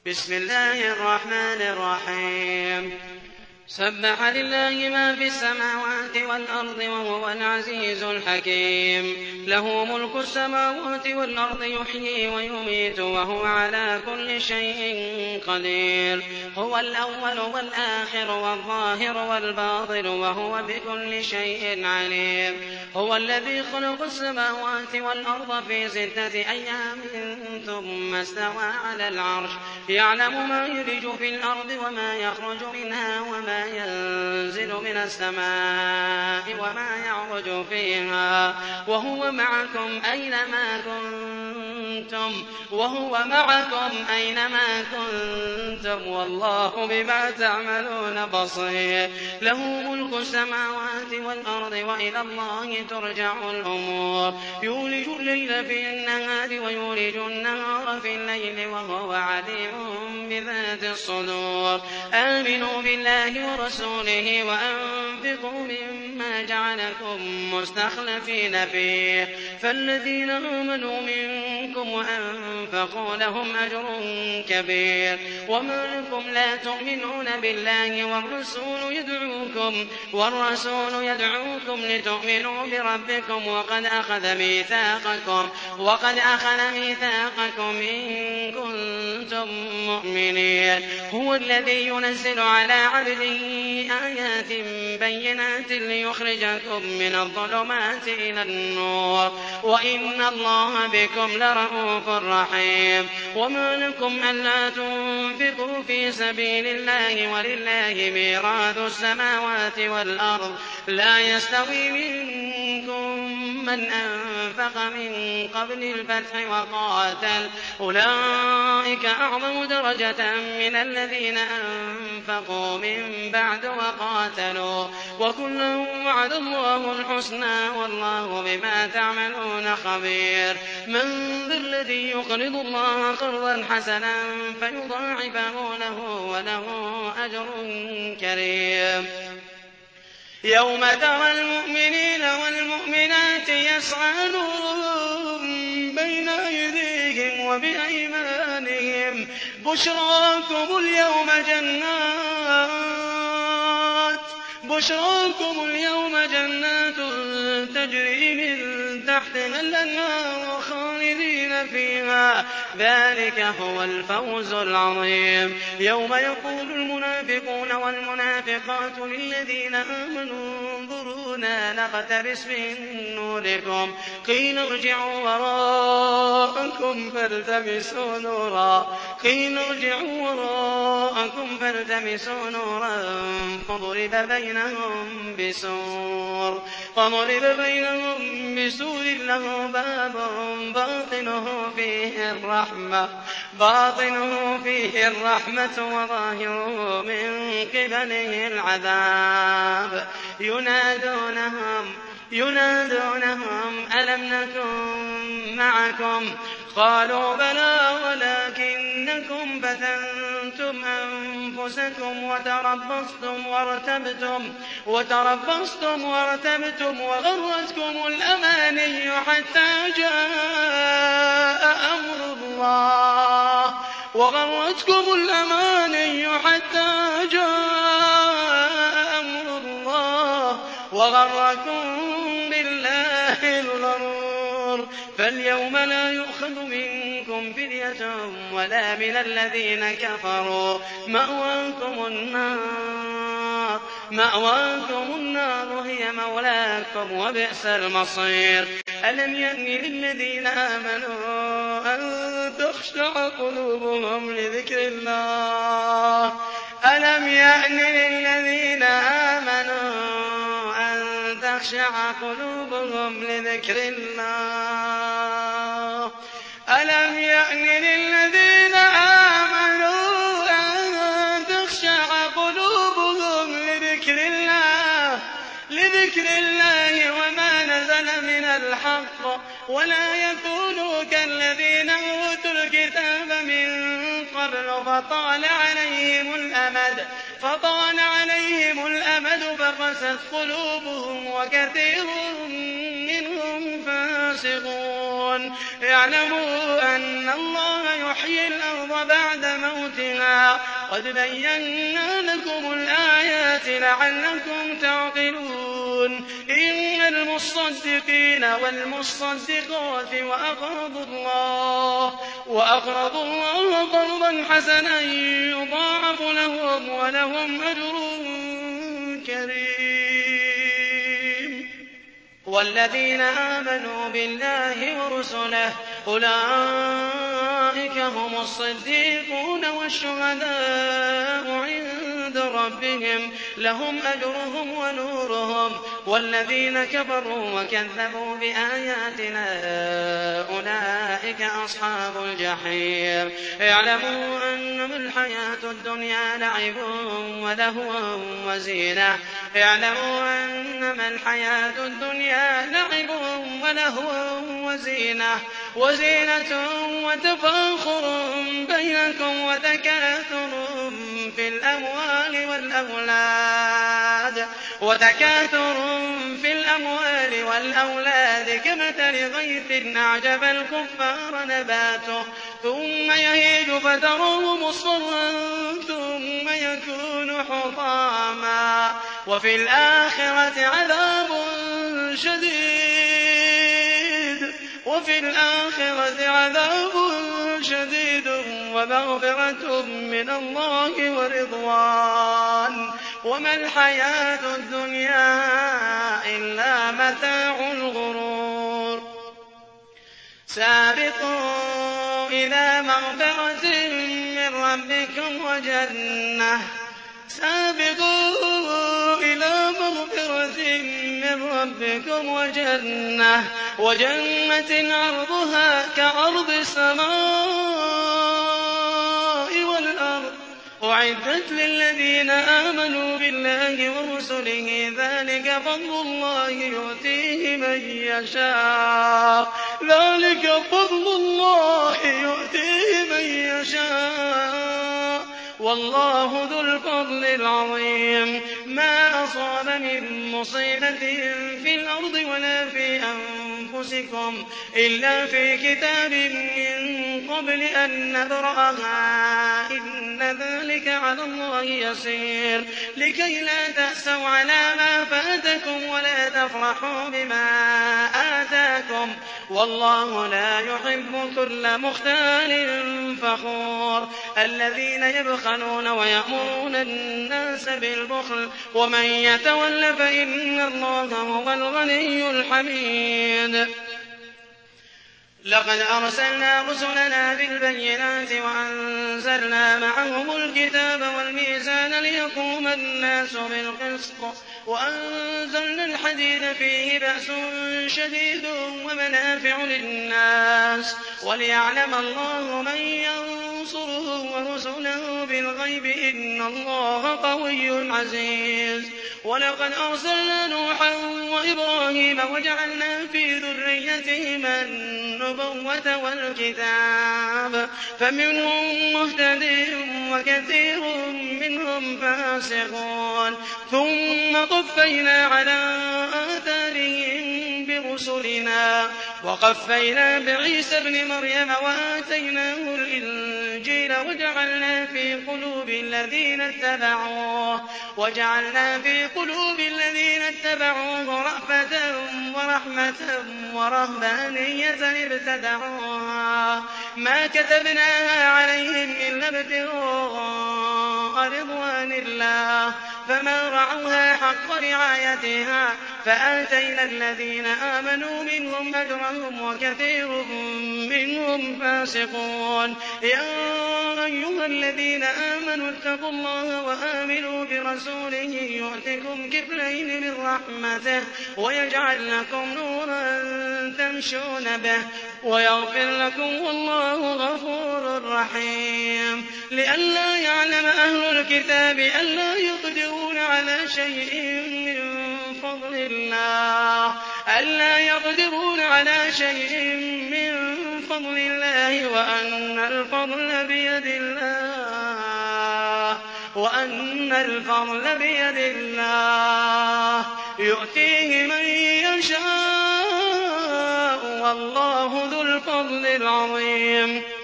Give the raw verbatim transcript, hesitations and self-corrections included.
بسم الله الرحمن الرحيم سبح لله ما في السماوات والأرض وهو العزيز الحكيم له ملك السماوات والأرض يحيي ويميت وهو على كل شيء قدير هو الأول والآخر والظاهر والباطن وهو بكل شيء عليم هو الذي خلق السماوات والأرض في ستة أيام ثم استوى على العرش يعلم ما يلج في الأرض وما يخرج منها وما ينزل من السماء وما يعرج فيها وهو معكم أينما كنتم وهو معكم أينما كنتم والله بما تعملون بصير له ملك السماوات والأرض وإلى الله ترجع الأمور يولج الليل في النهار ويولج النهار في الليل وهو عليم بذات الصدور آمنوا بالله ورسوله وأنفقوا مما جعلكم مستخلفين فيه فالذين آمنوا منكم وأنفقوا لهم أجر كبير وما لكم لا تؤمنون بالله والرسول يدعوكم والرسول يدعوكم لتؤمنوا بربكم وقد أخذ ميثاقكم وقد أخذ ميثاقكم إن كنتم مؤمنين هو الذي ينزل على عبده آيات بينات ليخرجكم من الظلمات إلى النور وإن الله بكم لرءوف رحيم وما لكم ألا تنفقوا في سبيل الله ولله ميراث السماوات والأرض لا يستوي منكم من أنفق من قبل الفتح وقاتل أولئك أعظم درجة من الذين أنفقوا من بعد وقاتلوا وكلا وعد الله الحسنى والله بما تعملون خبير من ذا الذي يقرض الله قرضا حسنا فيضاعفه له وله أجر كريم يوم ترى المؤمنين والمؤمنات يسعى نورهم بين أيديهم وبأيمانهم بشراكم اليوم جنات بشراكم اليوم جنات تجري من تحتها الأنهار خالدين فيها ذلك هو الفوز العظيم يوم يقول المنافقون والمنافقات للذين آمنوا انظرونا نقتبس من نوركم قيل ارجعوا وراءكم فالتمسوا نورا قيل ارجعوا وراءكم فالتمسوا نورا فضرب بينهم بسور فضرب بينهم بسور له باب باطنه فيه الرحمة باطنه فيه الرحمة وظاهره من قبله العذاب ينادونهم ينادونهم ألم نكن معكم قالوا بلى ولكنكم فتنتم أنفسكم وتربصتم وارتبتم وتربصتم وارتبتم وغرتكم الأماني حتى جاء أمر الله وغرتكم الأماني حتى جاء أمر الله وغركم بالله الغرور فاليوم لا يؤخذ منكم فدية ولا من الذين كفروا مأواكم النار مأواكم النار هي مولاكم وبئس المصير ألم يأن للذين آمنوا أن تخشع قلوبهم لذكر الله ألم يأن للذين آمنوا أن تخشع قلوبهم لذكر الله ألم يأن للذين آمنوا أن تخشع قلوبهم لذكر الله لذكر الله وما نزل من الحق ولا يكونوا كالذين أوتوا الكتاب من قبل فطال عليهم الأمد فطال عليهم الأمد فقست قلوبهم وكثير منهم فاسقون اعلموا أن الله يحيي الأرض بعد موتها قد بينا لكم الآيات لعلكم تعقلون إن المصدقين والمصدقات وأقرضوا الله وأقرضوا الله قرضا حسنا يضاعف لهم ولهم أجر كريم والذين آمنوا بالله ورسله أولئك هم الصديقون والشهداء عند ربهم لهم أجرهم ونورهم والذين كفروا وكذبوا بآياتنا أولئك أصحاب الجحيم اعلموا أنما الحياة الدنيا لعب ولهو وزينة اعلموا أنما الحياة الدنيا لعب ولهو وزينة وزينة وتفاخر بينكم وتكاثر في الأموال والأولاد وتكاثر في الأموال والأولاد كمثل غيث أعجب الكفار نباته ثم يهيج فتراه مصفرا ثم يكون حطاما وفي الآخرة عذاب شديد وفي الآخرة عذاب شديد ومغفرة من الله ورضوان وما الحياة الدنيا إلا متاع الغرور سابقوا إلى مغفرة من ربكم وجنة سابقوا إلى مغفرة من ربكم وجنة وجنة عرضها كعرض السماء والأرض أعدت للذين آمنوا بالله ورسله ذلك فضل الله يؤتيه من يشاء ذلك فضل الله يؤتيه من يشاء والله ذو الفضل العظيم ما أصاب من مصيبة في الأرض ولا في أنفسكم إلا في كتاب من قبل أن نبرأها إن ذلك على الله يسير لكي لا تأسوا على ما فاتكم ولا تفرحوا بما آتاكم والله لا يحب كل مختال فخور الذين يبخلون ويأمرون الناس بالبخل ومن يتول فإن الله هو الغني الحميد لقد أرسلنا رسلنا بالبينات وأنزلنا معهم الكتاب والميزان ليقوم الناس بالقسط وأنزلنا الحديد فيه بأس شديد ومنافع للناس وليعلم الله من ينصره ورسله بالغيب إن الله قوي عزيز ولقد أرسلنا نوحا وإبراهيم وجعلنا في ذريتهما النبوة والكتاب فمنهم مهتد وكثير منهم فاسقون ثم قفينا على آثارهم برسلنا وقفينا بعيسى ابن مريم وآتيناه الإنجيل وجعلنا في قلوب الذين اتبعوه وجعلنا في قلوب الذين اتبعوه رأفة ورحمة ورهبانية ابتدعوها ما كتبناها عليهم إلا ابتغاء رضوان الله فما رعوها حق رعايتها فآتينا الذين آمنوا منهم أجرهم وكثير منهم فاسقون يا أيها الذين آمنوا اتقوا الله وآمنوا برسوله يؤتكم كفلين من رحمته ويجعل لكم نورا تمشون به ويغفر لكم والله غفور رحيم لئلا يعلم أهل الكتاب ألا يقدرون على شيء من فضل الله ألا يقدرون على شيء من فضل الله وأن الفضل بيد الله وأن الفضل بيد الله يؤتيه من يشاء والله ذو الفضل العظيم